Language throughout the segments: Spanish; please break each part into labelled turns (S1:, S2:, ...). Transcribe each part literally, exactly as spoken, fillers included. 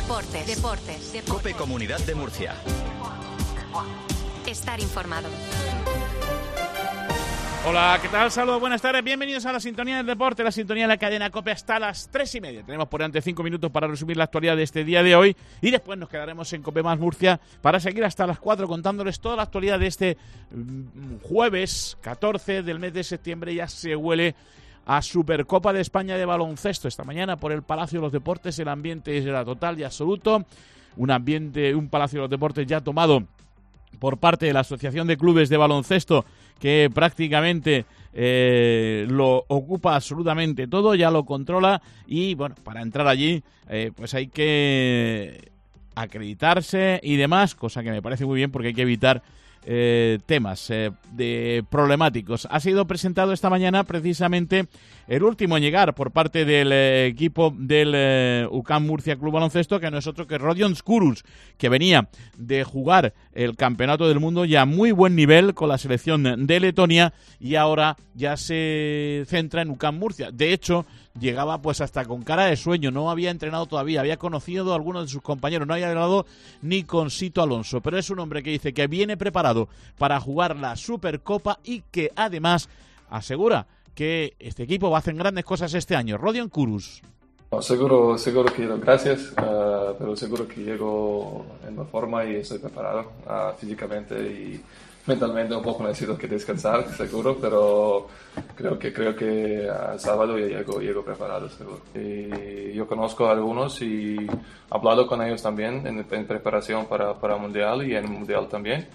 S1: Deportes. Deportes. Deportes.
S2: COPE Comunidad de Murcia.
S1: Estar informado.
S3: Hola, ¿qué tal? Saludos, buenas tardes, bienvenidos a la sintonía del deporte, la sintonía de la cadena COPE hasta las tres y media. Tenemos por delante cinco minutos para resumir la actualidad de este día de hoy y después nos quedaremos en COPE Más Murcia para seguir hasta las cuatro contándoles toda la actualidad de este jueves catorce del mes de septiembre. Ya se huele a Supercopa de España de baloncesto. Esta mañana por el Palacio de los Deportes el ambiente era total y absoluto, un ambiente, un Palacio de los Deportes ya tomado por parte de la Asociación de Clubes de Baloncesto, que prácticamente eh, lo ocupa absolutamente todo, ya lo controla y bueno, para entrar allí eh, pues hay que acreditarse y demás, cosa que me parece muy bien porque hay que evitar eh, temas eh, de problemáticos. Ha sido presentado esta mañana precisamente el último en llegar por parte del eh, equipo del eh, U C A M Murcia Club Baloncesto, que no es otro que Rodion Skurus, que venía de jugar el Campeonato del Mundo ya a muy buen nivel con la selección de Letonia y ahora ya se centra en U C A M Murcia. De hecho, llegaba pues hasta con cara de sueño, no había entrenado todavía, había conocido a algunos de sus compañeros, no había hablado ni con Sito Alonso, pero es un hombre que dice que viene preparado para jugar la Supercopa y que además asegura que este equipo va a hacer grandes cosas este año. Rodion Skurus.
S4: No, seguro, seguro que gracias, uh, pero seguro que llego en la forma y estoy preparado uh, físicamente y mentalmente. Un poco necesito que descansar, seguro, pero creo que creo que a sábado ya llego, llego preparado, seguro. Y yo conozco a algunos y he hablado con ellos también en, en preparación para, para el Mundial y en el Mundial también.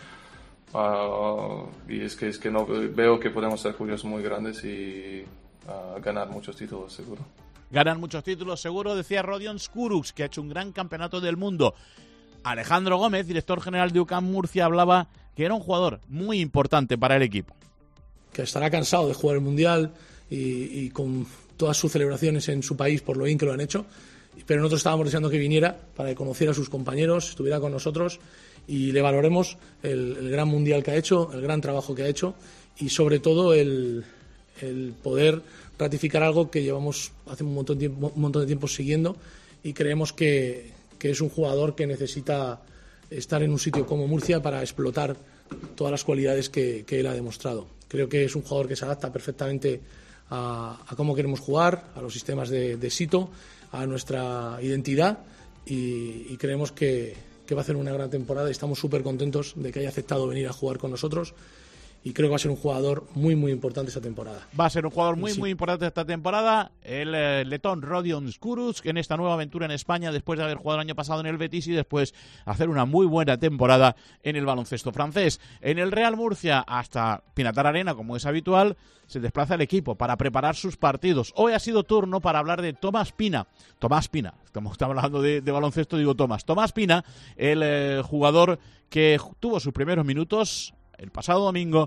S4: Uh, y es que, es que no, veo que podemos ser jugadores muy grandes y uh, ganar muchos títulos, seguro.
S3: Ganan muchos títulos, seguro, decía Rodion Skurus, que ha hecho un gran campeonato del mundo. Alejandro Gómez, director general de U C A M Murcia, hablaba que era un jugador muy importante para el equipo.
S5: Que estará cansado de jugar el Mundial y, y con todas sus celebraciones en su país por lo bien que lo han hecho, pero nosotros estábamos deseando que viniera para que conociera a sus compañeros, estuviera con nosotros y le valoremos el, el gran Mundial que ha hecho, el gran trabajo que ha hecho y sobre todo el, el poder ratificar algo que llevamos hace un montón de tiempo, un montón de tiempo siguiendo y creemos que, que es un jugador que necesita estar en un sitio como Murcia para explotar todas las cualidades que, que él ha demostrado. Creo que es un jugador que se adapta perfectamente a, a cómo queremos jugar, a los sistemas de, de Sito, a nuestra identidad y, y creemos que, que va a hacer una gran temporada y estamos súper contentos de que haya aceptado venir a jugar con nosotros. Y creo que va a ser un jugador muy, muy importante esta temporada.
S3: Va a ser un jugador muy,
S5: sí. muy
S3: importante esta temporada. El eh, letón Rodion Skurus, que en esta nueva aventura en España, después de haber jugado el año pasado en el Betis y después hacer una muy buena temporada en el baloncesto francés. En el Real Murcia, hasta Pinatar Arena, como es habitual, se desplaza el equipo para preparar sus partidos. Hoy ha sido turno para hablar de Tomás Pina. Tomás Pina, estamos, estamos hablando de, de baloncesto, digo Tomás. Tomás Pina, el eh, jugador que tuvo sus primeros minutos el pasado domingo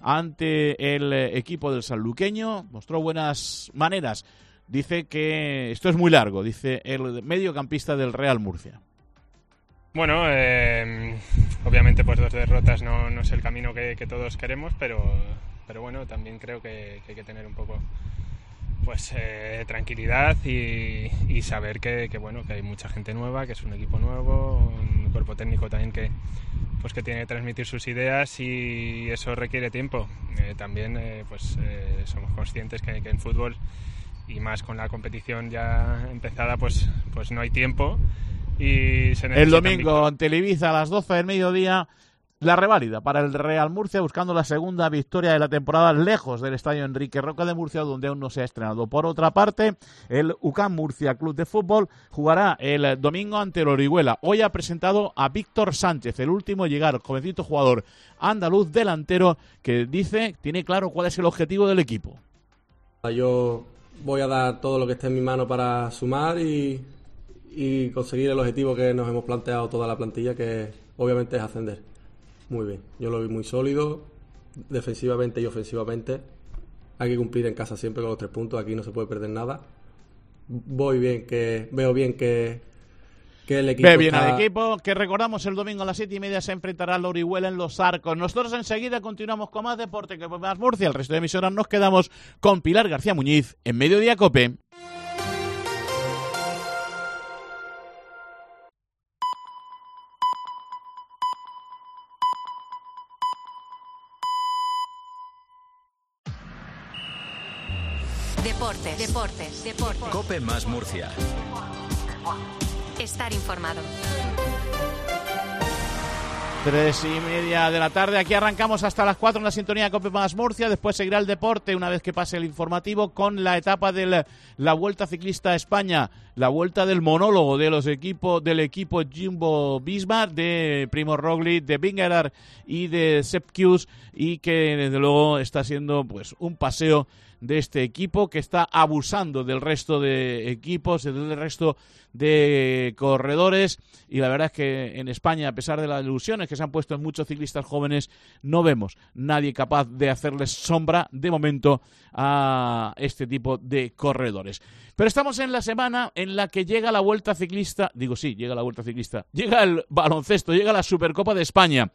S3: ante el equipo del sanluqueño, mostró buenas maneras. Dice que esto es muy largo, dice el mediocampista del Real Murcia.
S6: Bueno, eh, obviamente pues dos derrotas no, no es el camino que, que todos queremos, pero, pero bueno, también creo que, que hay que tener un poco pues eh, tranquilidad y, y saber que, que bueno que hay mucha gente nueva, que es un equipo nuevo, un cuerpo técnico también que pues que tiene que transmitir sus ideas y eso requiere tiempo. Eh, también eh, pues eh, somos conscientes que, que en fútbol y más con la competición ya empezada pues pues no hay tiempo y se necesita.
S3: El domingo en Televisa a las doce del mediodía la reválida para el Real Murcia, buscando la segunda victoria de la temporada lejos del estadio Enrique Roca de Murcia, donde aún no se ha estrenado. Por otra parte, el U C A M Murcia Club de Fútbol jugará el domingo ante el Orihuela. Hoy ha presentado a Víctor Sánchez, el último en llegar, jovencito jugador andaluz delantero, que dice, tiene claro cuál es el objetivo del equipo.
S7: Yo voy a dar todo lo que esté en mi mano para sumar y, y conseguir el objetivo que nos hemos planteado toda la plantilla, que obviamente es ascender. Muy bien, yo lo vi muy sólido, defensivamente y ofensivamente. Hay que cumplir en casa siempre con los tres puntos, aquí no se puede perder nada. Voy bien, que veo bien que, que el equipo
S3: Ve bien
S7: está...
S3: al equipo, que recordamos el domingo a las siete y media se enfrentará al Orihuela en Los Arcos. Nosotros enseguida continuamos con más deporte, que más Murcia. El resto de emisoras nos quedamos con Pilar García Muñiz en Mediodía COPE.
S1: Deportes, deportes, deportes.
S2: COPE más Murcia.
S1: Estar informado.
S3: Tres y media de la tarde, aquí arrancamos hasta las cuatro en la sintonía de COPE más Murcia, después seguirá el deporte una vez que pase el informativo con la etapa de la Vuelta Ciclista a España, la vuelta del monólogo de los equipos del equipo Jumbo-Visma, de Primož Roglič, de Vingegaard y de Sepp Kuss, y que desde luego está siendo pues un paseo de este equipo que está abusando del resto de equipos, del resto de corredores, y la verdad es que en España, a pesar de las ilusiones que se han puesto en muchos ciclistas jóvenes, no vemos nadie capaz de hacerles sombra de momento a este tipo de corredores. Pero estamos en la semana en la que llega la Vuelta Ciclista, digo sí, llega la Vuelta Ciclista, llega el baloncesto, llega la Supercopa de España.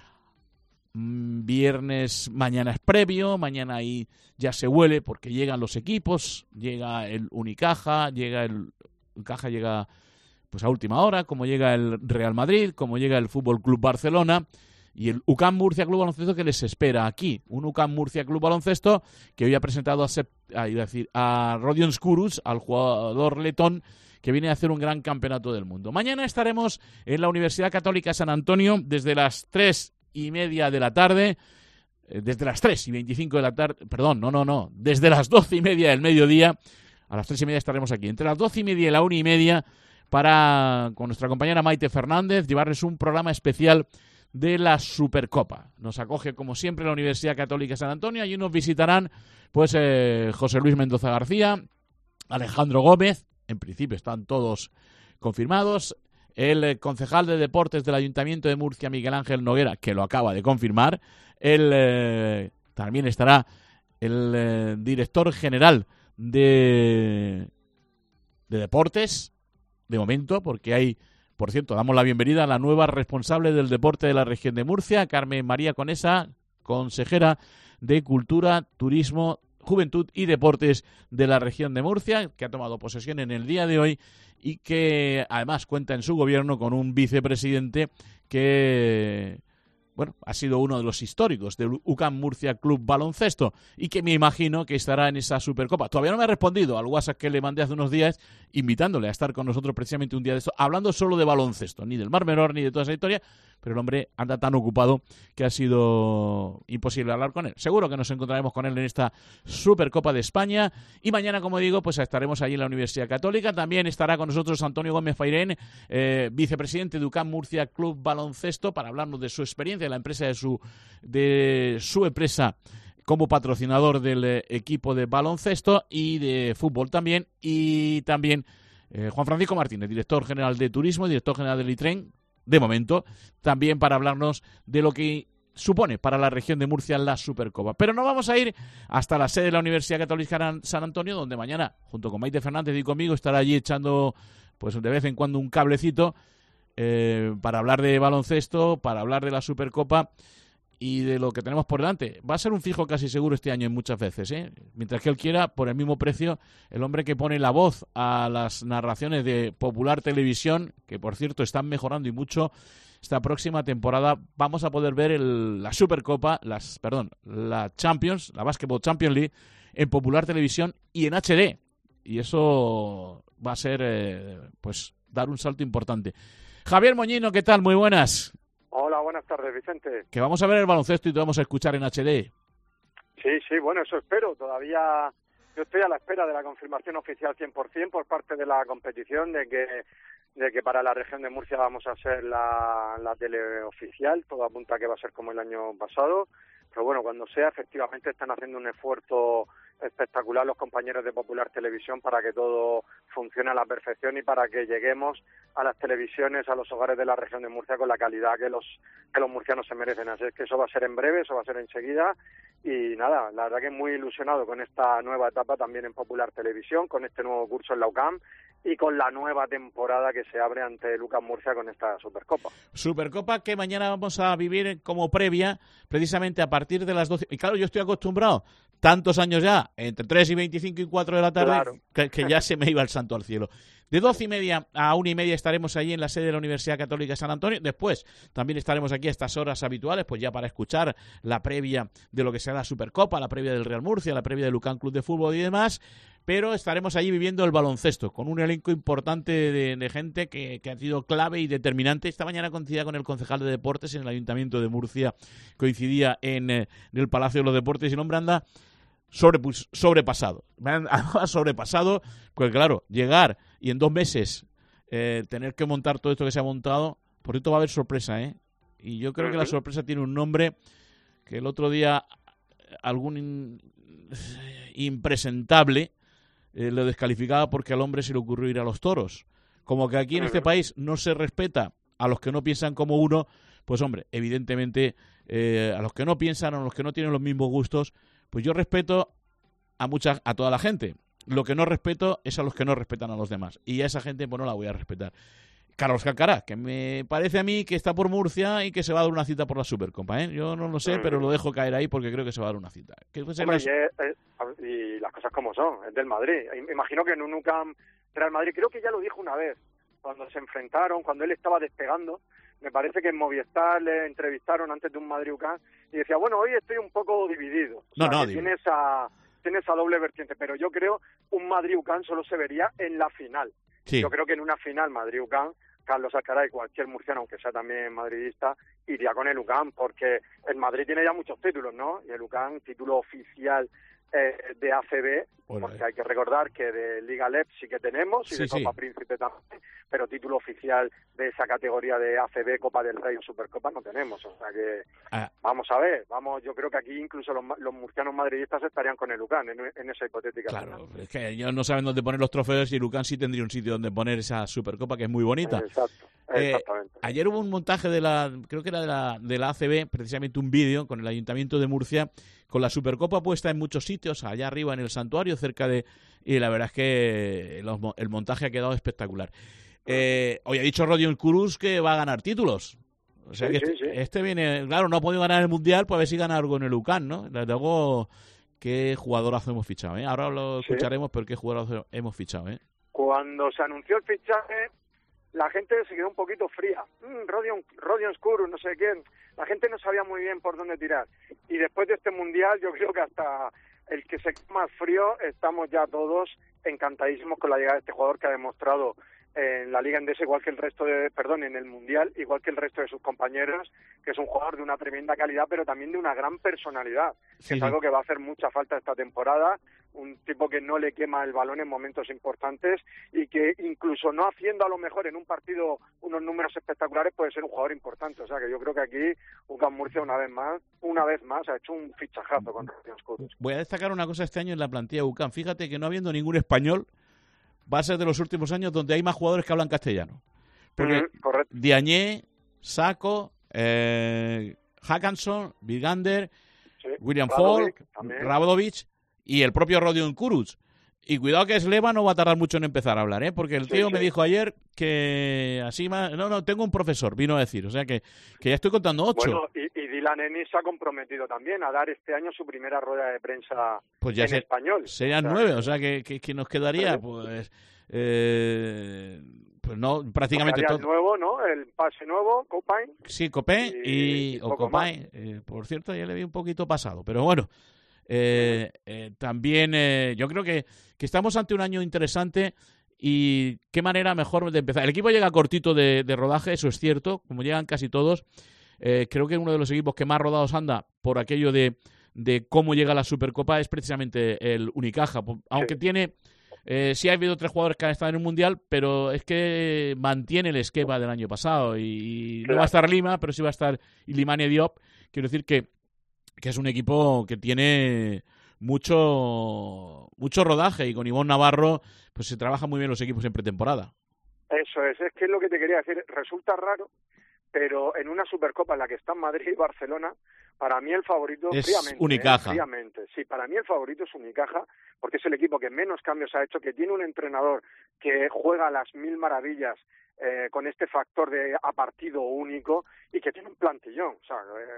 S3: Viernes, mañana es previo, mañana ahí ya se huele porque llegan los equipos, llega el Unicaja, llega el Unicaja llega pues a última hora, como llega el Real Madrid, como llega el F C Barcelona y el U C A M Murcia Club Baloncesto que les espera aquí, un U C A M Murcia Club Baloncesto que hoy ha presentado a, Sep, a, iba a, decir, a Rodion Skurus, al jugador letón que viene a hacer un gran campeonato del mundo. Mañana estaremos en la Universidad Católica San Antonio desde las tres y media de la tarde, desde las tres y veinticinco de la tarde, perdón, no, no, no, desde las doce y media del mediodía, a las tres y media estaremos aquí, entre las doce y media y la una y media, para, con nuestra compañera Maite Fernández, llevarles un programa especial de la Supercopa. Nos acoge, como siempre, la Universidad Católica San Antonio, allí nos visitarán, pues, eh, José Luis Mendoza García, Alejandro Gómez, en principio están todos confirmados, el concejal de deportes del Ayuntamiento de Murcia, Miguel Ángel Noguera, que lo acaba de confirmar. El, eh, también estará el eh, director general de, de deportes, de momento, porque hay, por cierto, damos la bienvenida a la nueva responsable del deporte de la región de Murcia, Carmen María Conesa, consejera de Cultura, Turismo, Juventud y Deportes de la región de Murcia, que ha tomado posesión en el día de hoy y que además cuenta en su gobierno con un vicepresidente que, bueno, ha sido uno de los históricos del U C A M Murcia Club Baloncesto y que me imagino que estará en esa Supercopa. Todavía no me ha respondido al WhatsApp que le mandé hace unos días invitándole a estar con nosotros precisamente un día de esto, hablando solo de baloncesto, ni del Mar Menor ni de toda esa historia, pero el hombre anda tan ocupado que ha sido imposible hablar con él. Seguro que nos encontraremos con él en esta Supercopa de España y mañana, como digo, pues estaremos allí en la Universidad Católica. También estará con nosotros Antonio Gómez Fairén, eh, vicepresidente de U C A M Murcia Club Baloncesto, para hablarnos de su experiencia, de la empresa de su, de su empresa como patrocinador del eh, equipo de baloncesto y de fútbol también, y también eh, Juan Francisco Martínez, director general de Turismo y director general del ITREN, de momento, también para hablarnos de lo que supone para la región de Murcia la Supercopa. Pero no vamos a ir hasta la sede de la Universidad Católica San Antonio, donde mañana, junto con Maite Fernández y conmigo, estará allí echando pues de vez en cuando un cablecito eh, para hablar de baloncesto, para hablar de la Supercopa y de lo que tenemos por delante. Va a ser un fijo casi seguro este año en muchas veces, ¿eh? Mientras que él quiera, por el mismo precio, el hombre que pone la voz a las narraciones de Popular Televisión, que por cierto están mejorando y mucho. Esta próxima temporada vamos a poder ver el, la Supercopa, las, perdón, la Champions, la Basketball Champions League, en Popular Televisión y en H D. Y eso va a ser, eh, pues, dar un salto importante. Javier Moñino, ¿qué tal? Muy buenas.
S8: Hola, buenas tardes, Vicente.
S3: Que vamos a ver el baloncesto y te vamos a escuchar en H D.
S8: Sí, sí, bueno, eso espero. Todavía yo estoy a la espera de la confirmación oficial cien por ciento por parte de la competición de que de que para la región de Murcia vamos a ser la, la tele oficial. Todo apunta a que va a ser como el año pasado. Pero bueno, cuando sea, efectivamente están haciendo un esfuerzo espectacular los compañeros de Popular Televisión para que todo funcione a la perfección y para que lleguemos a las televisiones, a los hogares de la región de Murcia con la calidad que los que los murcianos se merecen. Así es que eso va a ser en breve, eso va a ser enseguida y nada, la verdad que muy ilusionado con esta nueva etapa también en Popular Televisión, con este nuevo curso en la U C A M y con la nueva temporada que se abre ante el U C A M Murcia con esta Supercopa.
S3: Supercopa que mañana vamos a vivir como previa, precisamente a partir de las doce. Y claro, yo estoy acostumbrado tantos años ya ya entre tres y veinticinco y cuatro de la tarde,
S8: Claro.
S3: que, que ya se me iba el santo al cielo. De doce y media a una y media estaremos allí en la sede de la Universidad Católica de San Antonio. Después también estaremos aquí a estas horas habituales, pues ya para escuchar la previa de lo que será la Supercopa, la previa del Real Murcia, la previa del Lucan Club de Fútbol y demás. Pero estaremos allí viviendo el baloncesto, con un elenco importante de, de gente que, que ha sido clave y determinante. Esta mañana coincidía con el concejal de Deportes en el Ayuntamiento de Murcia, coincidía en, eh, en el Palacio de los Deportes, y el hombre anda sobre, pues, sobrepasado. Me han sobrepasado, pues claro, llegar y en dos meses eh, tener que montar todo esto que se ha montado, por cierto va a haber sorpresa, ¿eh? Y yo creo que la sorpresa tiene un nombre que el otro día algún in, impresentable eh, lo descalificaba porque al hombre se le ocurrió ir a los toros. Como que aquí en este país no se respeta a los que no piensan como uno, pues hombre, evidentemente eh, a los que no piensan, a los que no tienen los mismos gustos, pues yo respeto a mucha, a toda la gente. Lo que no respeto es a los que no respetan a los demás. Y a esa gente pues no la voy a respetar. Carlos Cancará, que me parece a mí que está por Murcia y que se va a dar una cita por la Supercopa, ¿eh? Yo no lo sé, pero lo dejo caer ahí porque creo que se va a dar una cita. ¿Qué
S8: Hombre,
S3: las...
S8: y, es, es, y las cosas como son, es del Madrid. Imagino que en un U C A M Real Madrid, creo que ya lo dijo una vez, cuando se enfrentaron, cuando él estaba despegando, me parece que en Movistar le entrevistaron antes de un Madrid U C A M y decía, bueno, hoy estoy un poco dividido. O
S3: no,
S8: sea,
S3: no,
S8: que tiene esa, tiene esa doble vertiente, pero yo creo un Madrid U C A M solo se vería en la final.
S3: Sí.
S8: Yo creo que en una final Madrid U C A M, Carlos Alcaraz y cualquier murciano, aunque sea también madridista, iría con el U C A M, porque el Madrid tiene ya muchos títulos, ¿no? Y el U C A M, título oficial eh, de A C B,
S3: Bueno,
S8: porque hay que recordar que de Liga L E P sí que tenemos, y
S3: sí,
S8: de Copa
S3: sí.
S8: Príncipe también, pero título oficial de esa categoría de A C B, Copa del Rey o Supercopa no tenemos, o sea que
S3: Ah.
S8: vamos a ver, vamos, yo creo que aquí incluso los, los murcianos madridistas estarían con el U C A M en, en esa hipotética
S3: Claro,
S8: final.
S3: es que ellos no saben dónde poner los trofeos y Lucan sí tendría un sitio donde poner esa Supercopa que es muy bonita.
S8: Exacto,
S3: Eh,
S8: exactamente.
S3: ayer hubo un montaje de la, creo que era de la, de la A C B, precisamente un vídeo con el Ayuntamiento de Murcia, con la Supercopa puesta en muchos sitios, allá arriba en el santuario, cerca de... Y la verdad es que los, el montaje ha quedado espectacular. Eh, hoy ha dicho Rodion Kurus que va a ganar títulos. O sea
S8: Sí,
S3: que
S8: sí,
S3: este,
S8: sí.
S3: este viene... Claro, no ha podido ganar el Mundial, pues a ver si gana algo en el U C A M, ¿no? Desde luego, qué jugadorazo hemos fichado, ¿eh? Ahora lo
S8: Sí.
S3: escucharemos, pero qué jugadorazo hemos fichado, ¿eh?
S8: Cuando se anunció el fichaje, la gente se quedó un poquito fría. Mm, Rodion, Rodion Skuru, no sé quién. La gente no sabía muy bien por dónde tirar. Y después de este Mundial, yo creo que hasta el que se queda más frío, estamos ya todos encantadísimos con la llegada de este jugador que ha demostrado en la Liga Endesa, igual que el resto de, perdón, en el Mundial, igual que el resto de sus compañeros, que es un jugador de una tremenda calidad, pero también de una gran personalidad,
S3: Sí,
S8: que es
S3: sí.
S8: algo que va a hacer mucha falta esta temporada, un tipo que no le quema el balón en momentos importantes y que incluso no haciendo a lo mejor en un partido unos números espectaculares puede ser un jugador importante, o sea que yo creo que aquí U C A M Murcia una vez más, una vez más ha hecho un fichajazo con Rodion Skuru.
S3: Voy a destacar una cosa este año en la plantilla de U C A M. Fíjate que no habiendo ningún español, va a ser de los últimos años donde hay más jugadores que hablan castellano. Porque
S8: Mm, correcto.
S3: Diagne, Saco, eh, Hackanson, Vigander,
S8: Sí.
S3: William
S8: Radovic
S3: Falk,
S8: también.
S3: Radovic y el propio Rodion Kurus. Y cuidado que Sleva no va a tardar mucho en empezar a hablar, ¿eh? Porque el
S8: Sí,
S3: tío
S8: sí.
S3: me dijo ayer que así más... No, no, tengo un profesor, vino a decir. O sea que, que ya estoy contando ocho.
S8: Bueno, y, y Dylan Ennis se ha comprometido también a dar este año su primera rueda de prensa
S3: Pues ya
S8: en
S3: se-
S8: español.
S3: serían
S8: O sea,
S3: nueve, o sea que, que, que nos quedaría,
S8: Sí.
S3: pues... Eh, pues no, prácticamente
S8: tocaría
S3: todo.
S8: el nuevo, ¿no? El pase nuevo, Copain.
S3: Sí, Copé y,
S8: y
S3: o
S8: poco
S3: Copay, eh, por cierto, ya le vi un poquito pasado, pero bueno, eh, eh, también eh, yo creo que, que estamos ante un año interesante y qué manera mejor de empezar. El equipo llega cortito de, de rodaje, eso es cierto, como llegan casi todos. Eh, creo que uno de los equipos que más rodados anda por aquello de, de cómo llega la Supercopa es precisamente el Unicaja, po- aunque
S8: Sí.
S3: tiene... Eh, sí ha habido tres jugadores que han estado en el Mundial, pero es que mantiene el esquema del año pasado y, y no va a estar Lima, pero sí va a estar Ilimane Diop. Quiero decir que, que es un equipo que tiene mucho mucho rodaje y con Ivonne Navarro pues se trabajan muy bien los equipos en pretemporada.
S8: Eso es, es que es lo que te quería decir. Resulta raro, pero en una Supercopa en la que están Madrid y Barcelona, para mí el favorito,
S3: Es
S8: fríamente,
S3: Unicaja.
S8: ¿eh? fríamente, sí, para mí el favorito es Unicaja, porque es el equipo que menos cambios ha hecho, que tiene un entrenador que juega a las mil maravillas eh, con este factor de a partido único y que tiene un plantillón, o sea, eh,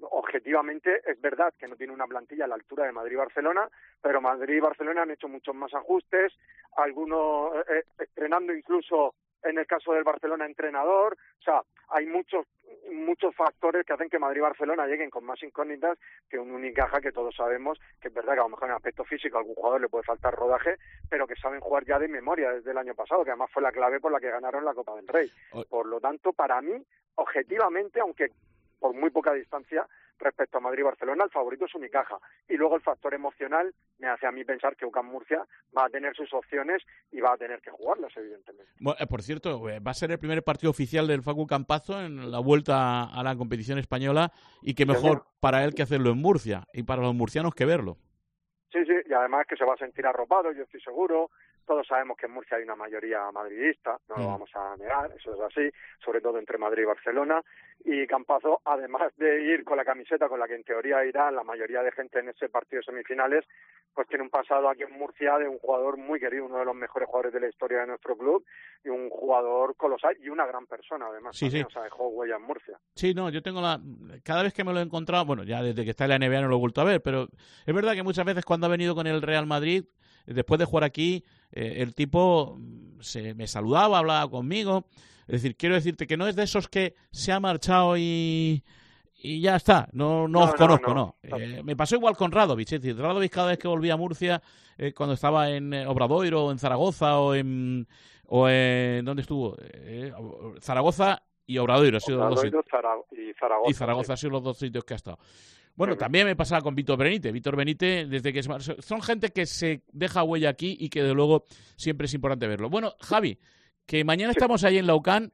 S8: objetivamente es verdad que no tiene una plantilla a la altura de Madrid y Barcelona, pero Madrid y Barcelona han hecho muchos más ajustes, algunos eh, estrenando incluso en el caso del Barcelona entrenador. O sea, hay muchos muchos factores que hacen que Madrid y Barcelona lleguen con más incógnitas que un Unicaja, que todos sabemos que es verdad que a lo mejor en aspecto físico a algún jugador le puede faltar rodaje, pero que saben jugar ya de memoria desde el año pasado, que además fue la clave por la que ganaron la Copa del Rey. Por lo tanto, para mí, objetivamente, aunque por muy poca distancia respecto a Madrid y Barcelona, el favorito es Unicaja. Y luego el factor emocional me hace a mí pensar que U C A M Murcia va a tener sus opciones y va a tener que jugarlas, evidentemente.
S3: Bueno, eh, por cierto, eh, va a ser el primer partido oficial del Facu Campazo en la vuelta a la competición española, y qué mejor
S8: sí,
S3: para él que hacerlo en Murcia, y para los murcianos que verlo.
S8: Sí, sí, y además que se va a sentir arropado, yo estoy seguro. Todos sabemos que en Murcia hay una mayoría madridista, no lo vamos a negar, eso es así, sobre todo entre Madrid y Barcelona. Y Campazo, además de ir con la camiseta con la que en teoría irá la mayoría de gente en ese partido de semifinales, pues tiene un pasado aquí en Murcia de un jugador muy querido, uno de los mejores jugadores de la historia de nuestro club, y un jugador colosal y una gran persona, además.
S3: Sí,
S8: también,
S3: sí.
S8: O sea, dejó huella en Murcia.
S3: Sí, no, yo tengo la... Cada vez que me lo he encontrado, bueno, ya desde que está en la N B A no lo he vuelto a ver, pero es verdad que muchas veces cuando ha venido con el Real Madrid, después de jugar aquí, eh, el tipo se me saludaba, hablaba conmigo. Es decir, quiero decirte que no es de esos que se ha marchado y, y ya está, no, no, no os no, conozco, no. no. Eh, me pasó igual con Radovic, es decir, Radovic cada vez que volvía a Murcia, eh, cuando estaba en eh, Obradoiro, o en Zaragoza, o en... o en ¿dónde estuvo? Eh, Zaragoza y Obradoiro, ha sido
S8: Obradoiro
S3: los dos
S8: sitios. Y Zaragoza.
S3: Y Zaragoza sí. Han sido los dos sitios que ha estado. Bueno, también me pasaba con Víctor Benítez. Víctor Benítez, desde que es, son gente que se deja huella aquí y que de luego siempre es importante verlo. Bueno, Javi, que mañana sí. estamos ahí en la U C A M.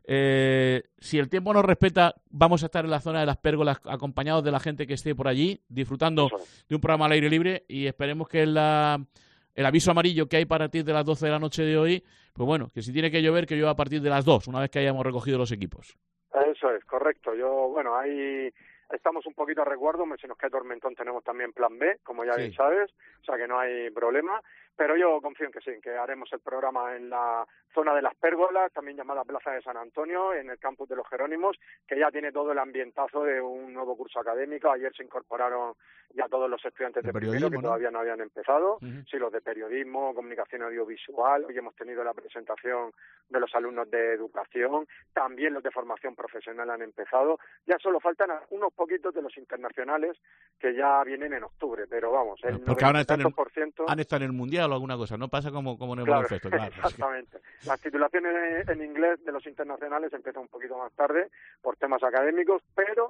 S3: Eh, si el tiempo nos respeta, vamos a estar en la zona de las pérgolas acompañados de la gente que esté por allí, disfrutando de un programa al aire libre, y esperemos que la, el aviso amarillo que hay para partir de las doce de la noche de hoy, pues bueno, que si tiene que llover, que llueva a partir de las dos, una vez que hayamos recogido los equipos.
S8: Eso es, correcto. Yo, bueno, ahí estamos un poquito a resguardo, si nos cae tormentón tenemos también plan B, como ya sí. bien sabes, o sea que no hay problema, pero yo confío en que sí, en que haremos el programa en la zona de las pérgolas, también llamada Plaza de San Antonio, en el campus de los Jerónimos, que ya tiene todo el ambientazo de un nuevo curso académico. Ayer se incorporaron ya todos los estudiantes de, de primero, que ¿no? todavía no habían empezado, uh-huh. sí, los de periodismo, comunicación audiovisual. Hoy hemos tenido la presentación de los alumnos de educación, también los de formación profesional han empezado. Ya solo faltan unos poquitos de los internacionales que ya vienen en octubre, pero vamos, el noventa por ciento...
S3: Han estado en el Mundial o alguna cosa, no pasa como, como en el
S8: claro,
S3: baloncesto, claro.
S8: Exactamente. Las titulaciones en inglés de los internacionales empiezan un poquito más tarde por temas académicos, pero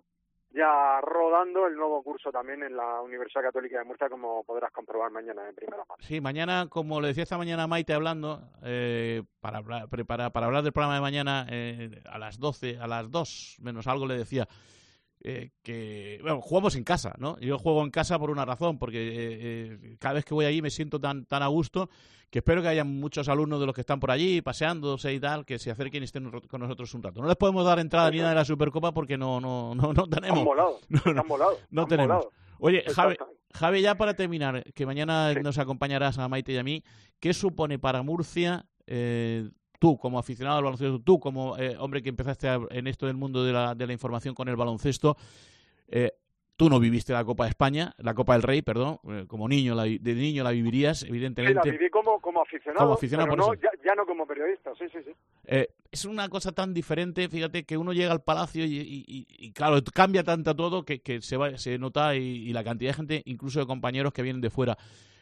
S8: ya rodando el nuevo curso también en la Universidad Católica de Murcia, como podrás comprobar mañana en primera mano.
S3: Sí, mañana, como le decía esta mañana Maite hablando, eh, para, hablar, para, para hablar del programa de mañana, eh, a las doce, a las dos menos algo le decía, Eh, que, bueno, jugamos en casa, ¿no? Yo juego en casa por una razón, porque eh, eh, cada vez que voy allí me siento tan tan a gusto, que espero que haya muchos alumnos de los que están por allí paseándose y tal, que se acerquen y estén con nosotros un rato. No les podemos dar entrada ni nada de la Supercopa porque no no no no tenemos.
S8: Han volado,
S3: no, no,
S8: han volado,
S3: no
S8: han
S3: tenemos.
S8: Volado.
S3: Oye, Javi, Javi, ya para terminar, que mañana sí. nos acompañarás a Maite y a mí, ¿qué supone para Murcia, eh, tú como aficionado al baloncesto, tú como eh, hombre que empezaste a, en esto del mundo de la, de la información con el baloncesto, eh, tú no viviste la Copa de España, la Copa del Rey, perdón, eh, como niño, la, de niño la vivirías, evidentemente.
S8: Sí, la viví como, como aficionado,
S3: como aficionado
S8: pero no, ya, ya no como periodista, sí, sí, sí.
S3: Eh, es una cosa tan diferente, fíjate, que uno llega al Palacio y, y, y, y claro, cambia tanto todo que, que se, va, se nota y, y la cantidad de gente, incluso de compañeros que vienen de fuera.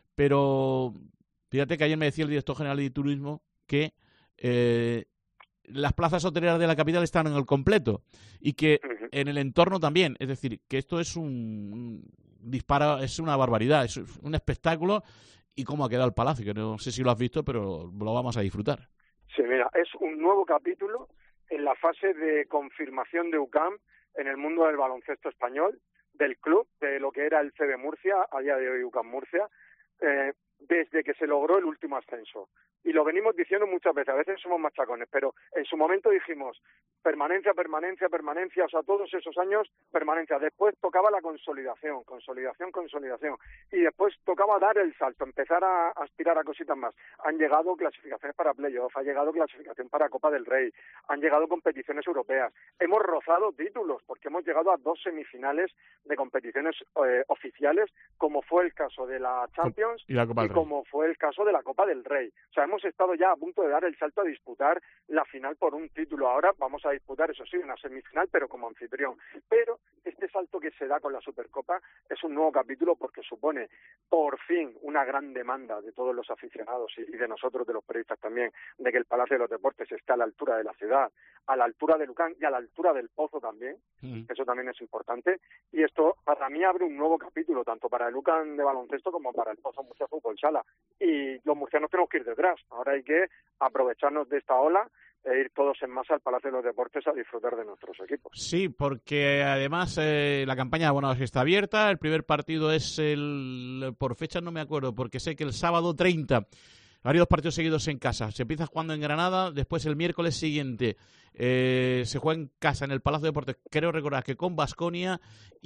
S3: Pero fíjate que ayer me decía el director general de turismo que eh, las plazas hoteleras de la capital están en el completo y que uh-huh. en el entorno también, es decir, que esto es un, un dispara, es una barbaridad, es un espectáculo. Y cómo ha quedado el Palacio, que no sé si lo has visto, pero lo vamos a disfrutar.
S8: Sí, mira, es un nuevo capítulo en la fase de confirmación de U C A M en el mundo del baloncesto español, del club, de lo que era el C B Murcia, a día de hoy U C A M Murcia. Eh, desde que se logró el último ascenso. Y lo venimos diciendo muchas veces, a veces somos machacones, pero en su momento dijimos permanencia, permanencia, permanencia, o sea, todos esos años permanencia. Después tocaba la consolidación, consolidación, consolidación. Y después tocaba dar el salto, empezar a aspirar a cositas más. Han llegado clasificaciones para playoff, ha llegado clasificación para Copa del Rey, han llegado competiciones europeas. Hemos rozado títulos, porque hemos llegado a dos semifinales de competiciones eh, oficiales, como fue el caso de la Champions
S3: y, la Copa del
S8: y como fue el caso de la Copa del Rey. O sea, hemos estado ya a punto de dar el salto a disputar la final por un título. Ahora vamos a disputar, eso sí, una semifinal, pero como anfitrión. Pero este salto que se da con la Supercopa es un nuevo capítulo porque supone, por fin, una gran demanda de todos los aficionados y de nosotros, de los periodistas también, de que el Palacio de los Deportes esté a la altura de la ciudad, a la altura de Lucan y a la altura del Pozo también. Mm. Eso también es importante. Y esto, para mí, abre un nuevo capítulo, tanto para el Lucan de baloncesto como para el Pozo Murcia Fútbol Sala. Y los murcianos tenemos que ir detrás. Ahora hay que aprovecharnos de esta ola e ir todos en masa al Palacio de los Deportes a disfrutar de nuestros equipos.
S3: Sí, porque además eh, la campaña de abonados está abierta. El primer partido es el, por fecha no me acuerdo, porque sé que el sábado treinta, varios partidos seguidos en casa. Se empieza jugando en Granada, después el miércoles siguiente eh, se juega en casa en el Palacio de Deportes, creo recordar que con Baskonia,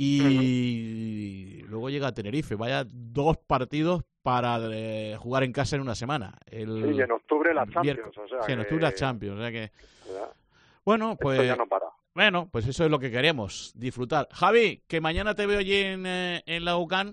S3: y uh-huh. luego llega a Tenerife. Vaya dos partidos para eh, jugar en casa en una semana. El,
S8: sí, y en octubre la Champions. O sea
S3: sí, en
S8: que...
S3: octubre la Champions. O sea que...
S8: Ya.
S3: Bueno, pues...
S8: Esto ya no para.
S3: Bueno, pues eso es lo que queremos, disfrutar. Javi, que mañana te veo allí en, eh, en la UCAN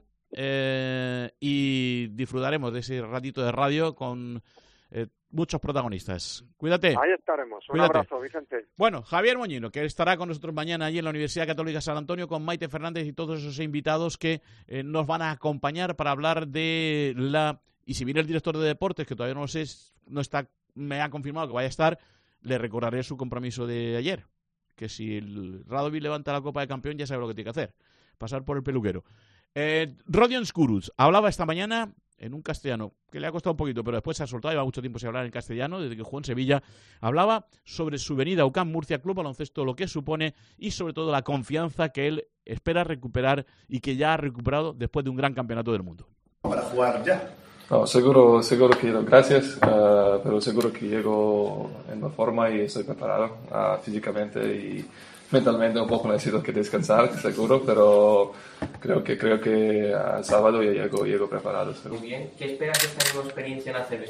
S3: eh, y disfrutaremos de ese ratito de radio con eh, muchos protagonistas. Cuídate.
S8: Ahí estaremos. Un
S3: Cuídate.
S8: Abrazo, Vicente.
S3: Bueno, Javier Moñino, que estará con nosotros mañana allí en la Universidad Católica San Antonio con Maite Fernández y todos esos invitados que eh, nos van a acompañar para hablar de la... Y si viene el director de deportes, que todavía no lo sé, no está, me ha confirmado que vaya a estar, le recordaré su compromiso de ayer. Que si el Radovi levanta la Copa de Campeón ya sabe lo que tiene que hacer, pasar por el peluquero. Eh, Rodion Skurus hablaba esta mañana en un castellano que le ha costado un poquito, pero después se ha soltado, lleva mucho tiempo sin hablar en castellano, desde que jugó en Sevilla. Hablaba sobre su venida a UCAM Murcia Club Baloncesto, lo que supone y sobre todo la confianza que él espera recuperar y que ya ha recuperado después de un gran campeonato del mundo.
S2: Para jugar ya.
S4: No, seguro, seguro que gracias, uh, pero seguro que llego en la forma y estoy preparado uh, físicamente y mentalmente. Un poco necesito que descansar, seguro, pero creo que creo que al sábado ya llego, llego preparado. Seguro.
S9: Muy bien. ¿Qué esperas de esta nueva experiencia en A C B?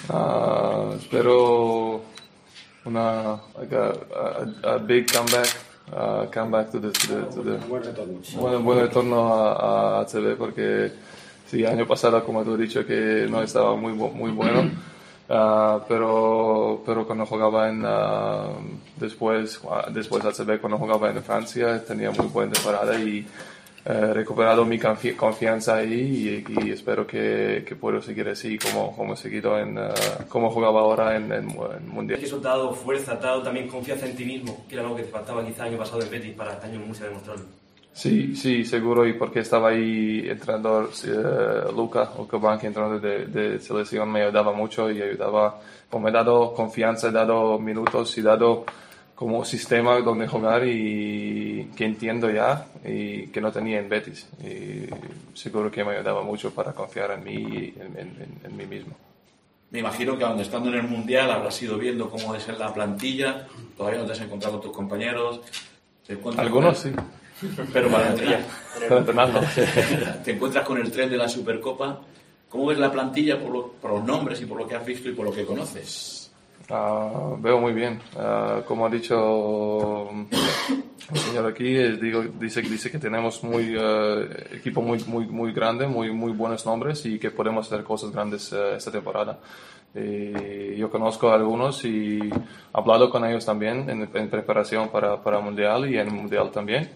S4: Uh, espero una like a, a, a big comeback, uh, comeback to the, to the, to the
S2: buen retorno,
S4: buen, buen retorno a, a A C B porque sí, año pasado, como tú has dicho, que no estaba muy muy bueno, uh, pero pero cuando jugaba en uh, después después A C B, cuando jugaba en Francia, tenía muy buena temporada y he uh, recuperado mi confi- confianza ahí y, y espero que, que puedo seguir así como como he seguido en uh, como jugaba ahora en, en, en mundial.
S10: Eso te ha dado fuerza, te ha dado también confianza en ti mismo, que era algo que te faltaba quizá el año pasado en Betis para este año en Murcia demostrarlo.
S4: Sí, sí, seguro, y porque estaba ahí entrenador eh, Luca, Luca Banchi, entrenador de, de selección, me ayudaba mucho y ayudaba, como me ha dado confianza, he dado minutos y dado como sistema donde jugar y que entiendo ya y que no tenía en Betis. Y seguro que me ayudaba mucho para confiar en mí y en, en, en, en mí mismo.
S11: Me imagino que aun estando en el Mundial habrás ido viendo cómo es la plantilla, todavía no te has encontrado con tus compañeros.
S4: Algunos sí.
S11: Pero para entrenar.
S4: entrenando.
S11: Te encuentras con el tren de la Supercopa. ¿Cómo ves la plantilla por, lo, por los nombres y por lo que has visto y por lo que conoces?
S4: Uh, veo muy bien. Uh, como ha dicho el señor aquí, digo, dice, dice que tenemos muy uh, equipo muy muy muy grande, muy muy buenos nombres y que podemos hacer cosas grandes uh, esta temporada. Y yo conozco a algunos y he hablado con ellos también en, en preparación para para el Mundial y en el Mundial también.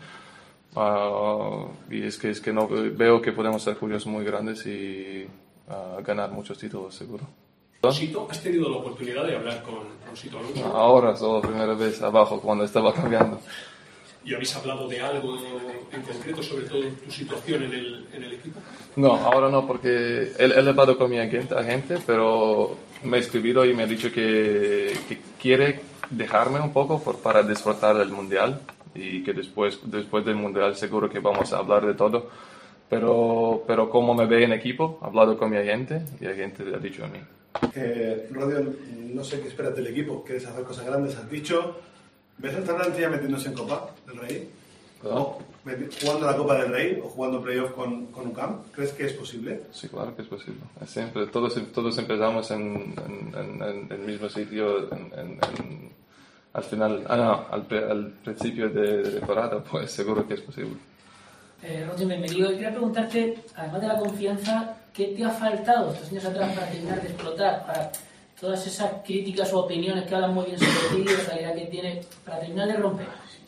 S4: Uh, y es que, es que no, veo que podemos ser curiosos muy grandes y uh, ganar muchos títulos, seguro.
S12: Rosito, ¿has tenido la oportunidad de hablar con Rosito Alonso?
S4: Ahora, solo la primera vez abajo, cuando estaba cambiando.
S12: ¿Y habéis hablado de algo en concreto, sobre todo tu situación en el, en el equipo?
S4: No, ahora no, porque él, él ha hablado con mi agente, agente, pero me ha escrito y me ha dicho que, que quiere dejarme un poco por, para disfrutar del Mundial. Y que después, después del Mundial seguro que vamos a hablar de todo, pero, pero como me ve en equipo, he hablado con mi agente y el agente ha dicho a mí.
S2: Eh, Rodion, no sé qué esperas del equipo, quieres hacer cosas grandes, has dicho. ¿Ves al Fernández ya metiéndose en Copa del Rey? ¿O jugando la Copa del Rey o jugando playoff con, con U C A M? ¿Crees que es posible?
S4: Sí, claro que es posible. Es siempre, todos, todos empezamos en, en, en, en el mismo sitio en, en, en, al final, ah, no, al, al principio de, de temporada, pues seguro que es posible.
S13: Eh, Roger, bienvenido. Quería preguntarte, además de la confianza, ¿qué te ha faltado estos años atrás para terminar de explotar? Para todas esas críticas o opiniones que hablan muy bien sobre ti, la calidad que tiene, para terminar de romper.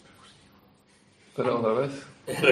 S4: Pero otra vez.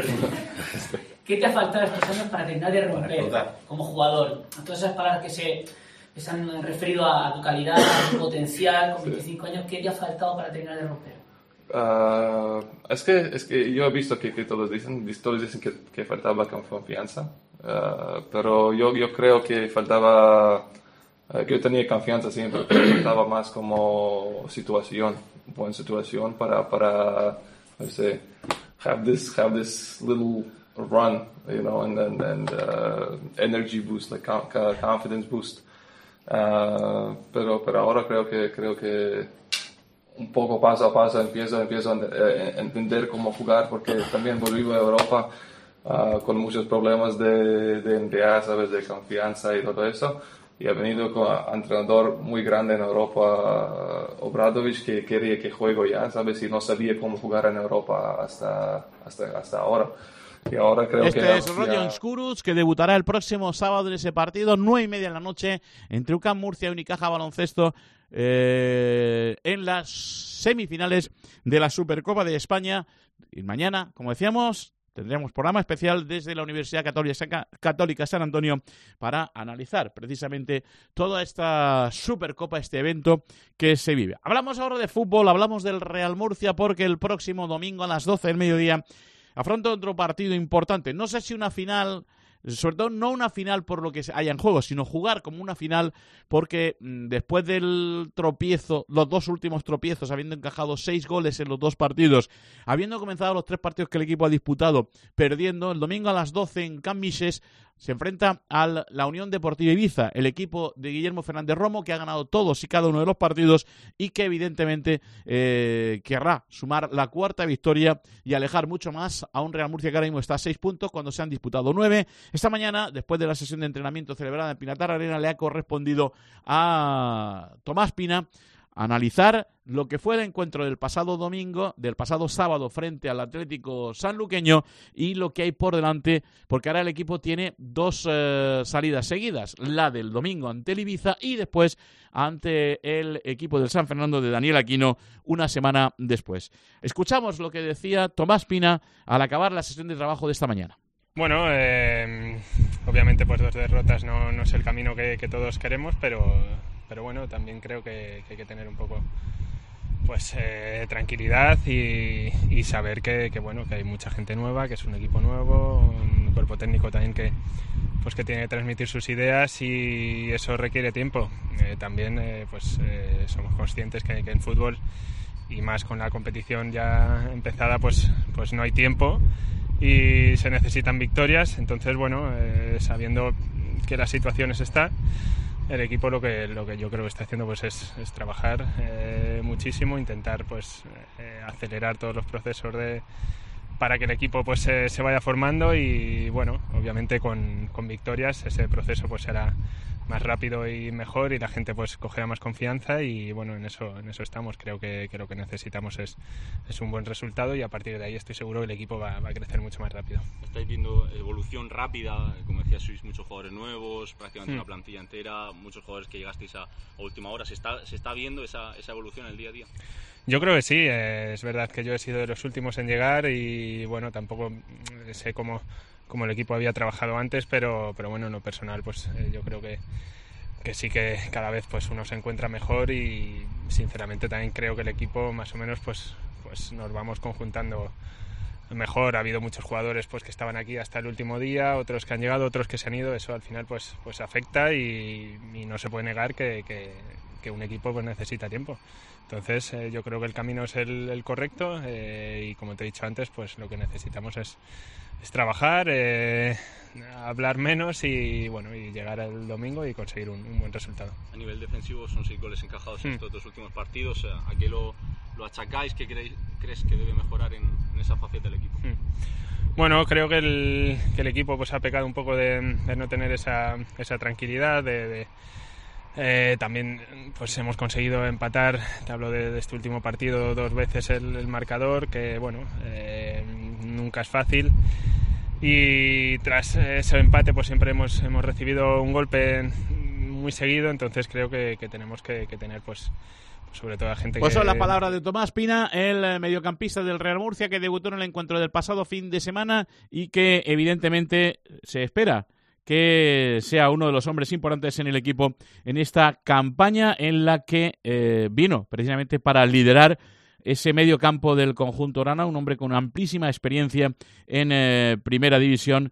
S13: ¿Qué te ha faltado estos años para terminar de romper como jugador? Todas esas palabras que se, que se han referido a tu calidad, a tu potencial, con veinticinco años, ¿qué te ha faltado para terminar de romper?
S4: Uh, es, que, es que yo he visto que, que todos dicen, todos dicen que, que faltaba confianza, uh, pero yo, yo creo que faltaba, uh, que yo tenía confianza siempre, pero faltaba más como situación, buena situación para, para no sé, have this, have this little run, you know, and, and, and uh, energy boost, like confidence boost. Uh, pero, pero ahora creo que, creo que un poco paso a paso empiezo, empiezo a entender cómo jugar, porque también volví a Europa uh, con muchos problemas de, de N B A, ¿sabes? De confianza y todo eso. Y he venido con un entrenador muy grande en Europa, uh, Obradovic, que quería que juegue ya, ¿sabes? Y no sabía cómo jugar en Europa hasta, hasta, hasta ahora. Y ahora creo
S3: este
S4: que
S3: es Rodion Škurucs, que debutará el próximo sábado en ese partido, nueve y media de la noche, entre U C A M Murcia y Unicaja Baloncesto, eh, en las semifinales de la Supercopa de España. Y mañana, como decíamos, tendremos programa especial desde la Universidad Católica, Católica San Antonio para analizar precisamente toda esta Supercopa, este evento que se vive. Hablamos ahora de fútbol, hablamos del Real Murcia, porque el próximo domingo a las doce del mediodía afronta otro partido importante. No sé si una final, sobre todo no una final por lo que haya en juego, sino jugar como una final, porque mmm, después del tropiezo, los dos últimos tropiezos, habiendo encajado seis goles en los dos partidos, habiendo comenzado los tres partidos que el equipo ha disputado perdiendo, el domingo a las doce en Can Vises se enfrenta a la Unión Deportiva Ibiza, el equipo de Guillermo Fernández Romo, que ha ganado todos y cada uno de los partidos y que evidentemente eh, querrá sumar la cuarta victoria y alejar mucho más a un Real Murcia que ahora mismo está a seis puntos cuando se han disputado nueve. Esta mañana, después de la sesión de entrenamiento celebrada en Pinatar Arena, le ha correspondido a Tomás Pina analizar lo que fue el encuentro del pasado domingo, del pasado sábado frente al Atlético Sanluqueño y lo que hay por delante, porque ahora el equipo tiene dos eh, salidas seguidas, la del domingo ante el Ibiza y después ante el equipo del San Fernando de Daniel Aquino una semana después. Escuchamos lo que decía Tomás Pina al acabar la sesión de trabajo de esta mañana.
S6: Bueno, eh, obviamente pues dos derrotas no, no es el camino que, que todos queremos, pero, pero bueno, también creo que, que hay que tener un poco pues eh, tranquilidad y, y saber que, que bueno que hay mucha gente nueva, que es un equipo nuevo, un cuerpo técnico también que pues que tiene que transmitir sus ideas y eso requiere tiempo. Eh, también eh, pues eh, somos conscientes que, que en fútbol y más con la competición ya empezada pues pues no hay tiempo y se necesitan victorias. Entonces bueno, eh, sabiendo que la situación es esta, el equipo lo que lo que yo creo que está haciendo pues es, es trabajar eh, muchísimo, intentar pues eh, acelerar todos los procesos de para que el equipo pues se, se vaya formando y bueno, obviamente con, con victorias ese proceso pues será más rápido y mejor y la gente pues cogerá más confianza y bueno, en eso en eso estamos. Creo que, que lo que necesitamos es, es un buen resultado y a partir de ahí estoy seguro que el equipo va, va a crecer mucho más rápido.
S14: Estáis viendo evolución rápida, como decías, sois muchos jugadores nuevos, prácticamente
S6: Hmm.
S14: una plantilla entera, muchos jugadores que llegasteis a, a última hora. ¿Se está, se está viendo esa, esa evolución en el día a día?
S6: Yo creo que sí, eh, es verdad que yo he sido de los últimos en llegar y bueno, tampoco sé cómo, cómo el equipo había trabajado antes, pero, pero bueno, en lo personal pues eh, yo creo que, que sí que cada vez pues uno se encuentra mejor y sinceramente también creo que el equipo más o menos pues, pues nos vamos conjuntando mejor. Ha habido muchos jugadores pues que estaban aquí hasta el último día, otros que han llegado, otros que se han ido, eso al final pues, pues afecta y, y no se puede negar que, que que un equipo pues necesita tiempo. Entonces eh, yo creo que el camino es el, el correcto eh, y como te he dicho antes, pues lo que necesitamos es, es trabajar, eh, hablar menos y bueno y llegar el domingo y conseguir un, un buen resultado.
S14: A nivel defensivo son seis goles encajados en
S6: Mm.
S14: estos dos últimos partidos. ¿A qué lo, lo achacáis? ¿Qué creéis, crees que debe mejorar en, en esa faceta del equipo?
S6: Mm. Bueno, creo que el, que el equipo pues ha pecado un poco de, de no tener esa, esa tranquilidad, de, de Eh, también pues hemos conseguido empatar, te hablo de, de este último partido, dos veces el, el marcador, que bueno, eh, nunca es fácil, y tras ese empate pues siempre hemos, hemos recibido un golpe muy seguido, entonces creo que, que tenemos que, que tener pues sobre todo a gente
S3: pues
S6: que...
S3: son las palabras de Tomás Pina, el mediocampista del Real Murcia, que debutó en el encuentro del pasado fin de semana y que evidentemente se espera que sea uno de los hombres importantes en el equipo en esta campaña en la que eh, vino precisamente para liderar ese medio campo del conjunto Orana, un hombre con amplísima experiencia en eh, primera división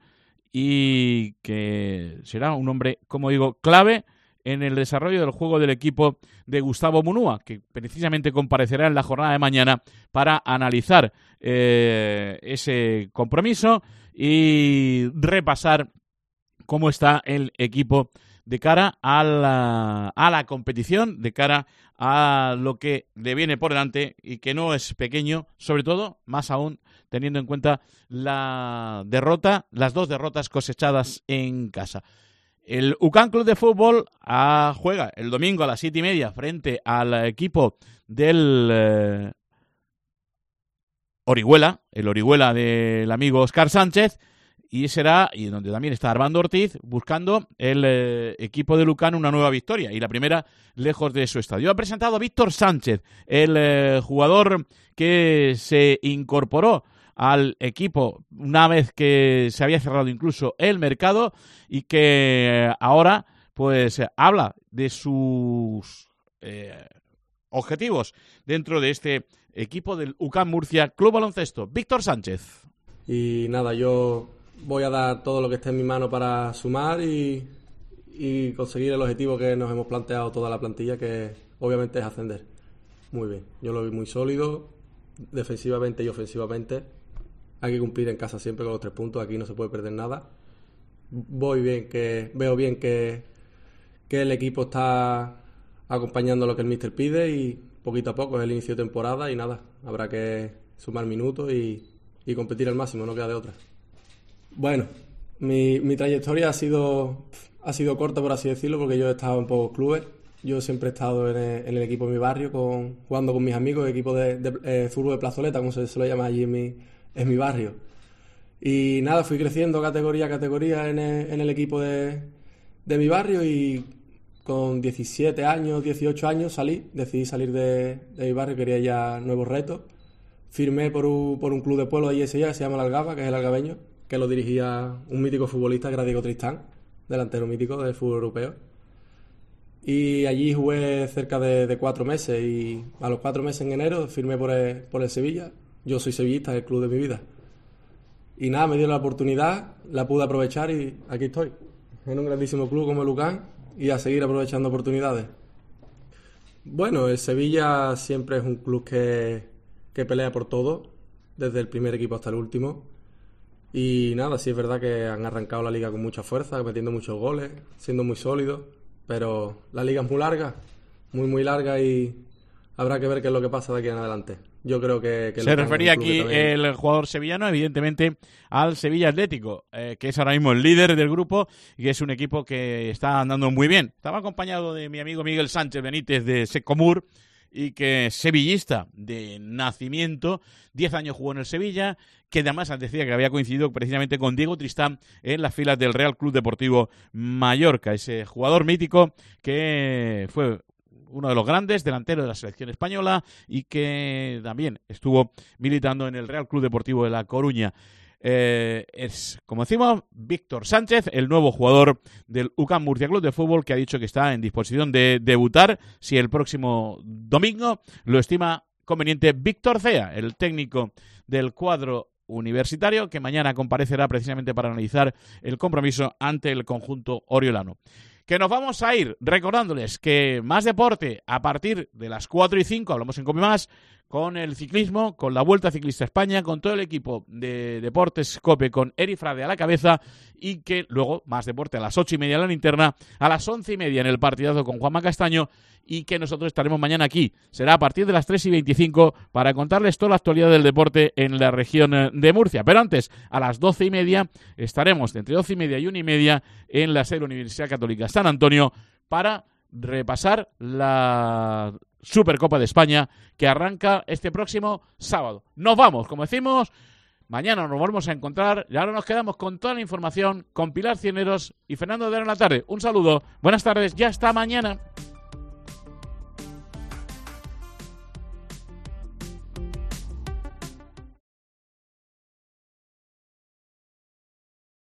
S3: y que será un hombre, como digo, clave en el desarrollo del juego del equipo de Gustavo Munúa, que precisamente comparecerá en la jornada de mañana para analizar eh, ese compromiso y repasar cómo está el equipo de cara a la, a la competición, de cara a lo que le viene por delante y que no es pequeño, sobre todo, más aún, teniendo en cuenta la derrota, las dos derrotas cosechadas en casa. El U C A M Club de Fútbol ah, juega el domingo a las siete y media frente al equipo del eh, Orihuela, el Orihuela del amigo Óscar Sánchez, y será, y donde también está Armando Ortiz, buscando el eh, equipo de Lucán una nueva victoria, y la primera lejos de su estadio. Ha presentado a Víctor Sánchez, el eh, jugador que se incorporó al equipo una vez que se había cerrado incluso el mercado y que eh, ahora pues habla de sus eh, objetivos dentro de este equipo del U C A M Murcia Club Baloncesto. Víctor Sánchez.
S7: Y nada, yo voy a dar todo lo que esté en mi mano para sumar y, y conseguir el objetivo que nos hemos planteado toda la plantilla, que obviamente es ascender. Muy bien, yo lo vi muy sólido, defensivamente y ofensivamente. Hay que cumplir en casa siempre con los tres puntos, aquí no se puede perder nada. Voy bien, que veo bien que, que el equipo está acompañando lo que el míster pide y poquito a poco es el inicio de temporada y nada, habrá que sumar minutos y, y competir al máximo, no queda de otra. Bueno, mi, mi trayectoria ha sido, ha sido corta, por así decirlo, porque yo he estado en pocos clubes. Yo siempre he estado en el, en el equipo de mi barrio, con, jugando con mis amigos, equipo de, de eh, fútbol de plazoleta, como se, se lo llama allí en mi, en mi barrio. Y nada, fui creciendo categoría a categoría en el, en el equipo de, de mi barrio y con diecisiete años, dieciocho años salí, decidí salir de, de mi barrio, quería ya nuevos retos. Firmé por un, por un club de pueblo de allí, que se llama el Algaba, que es el algabeño, que lo dirigía un mítico futbolista, que era Diego Tristán, delantero mítico del fútbol europeo. Y allí jugué cerca de, de cuatro meses y a los cuatro meses en enero firmé por el, por el Sevilla. Yo soy sevillista, el club de mi vida. Y nada, me dieron la oportunidad, la pude aprovechar y aquí estoy, en un grandísimo club como el U C A M y a seguir aprovechando oportunidades. Bueno, el Sevilla siempre es un club que, que pelea por todo, desde el primer equipo hasta el último. Y nada, sí es verdad que han arrancado la liga con mucha fuerza, metiendo muchos goles, siendo muy sólidos, pero la liga es muy larga, muy muy larga y habrá que ver qué es lo que pasa de aquí en adelante. Yo creo que... que
S3: Se refería aquí el jugador sevillano, evidentemente, al Sevilla Atlético, eh, que es ahora mismo el líder del grupo y que es un equipo que está andando muy bien. Estaba acompañado de mi amigo Miguel Sánchez Benítez de Secomur, y que es sevillista de nacimiento, diez años jugó en el Sevilla, que además decía que había coincidido precisamente con Diego Tristán en las filas del Real Club Deportivo Mallorca, ese jugador mítico que fue uno de los grandes delanteros de la selección española y que también estuvo militando en el Real Club Deportivo de La Coruña. Eh, es, como decimos, Víctor Sánchez, el nuevo jugador del U C A M Murcia Club de Fútbol, que ha dicho que está en disposición de debutar si el próximo domingo lo estima conveniente Víctor Cea, el técnico del cuadro universitario, que mañana comparecerá precisamente para analizar el compromiso ante el conjunto oriolano. Que nos vamos a ir recordándoles que más deporte a partir de las cuatro y cinco, hablamos en Cope Más, con el ciclismo, con la Vuelta Ciclista a España, con todo el equipo de Deportes Cope, con Eri Frade a la cabeza, y que luego más deporte a las ocho y media en la linterna, a las once y media en el partidazo con Juanma Castaño, y que nosotros estaremos mañana aquí. Será a partir de las tres y veinticinco para contarles toda la actualidad del deporte en la región de Murcia. Pero antes, a las doce y media, estaremos de entre doce y media y una y media en la sede de la Universidad Católica San Antonio para repasar la Supercopa de España que arranca este próximo sábado. Nos vamos, como decimos, mañana nos volvemos a encontrar y ahora nos quedamos con toda la información con Pilar Cieneros y Fernando de en la tarde. Un saludo, buenas tardes, ya hasta mañana.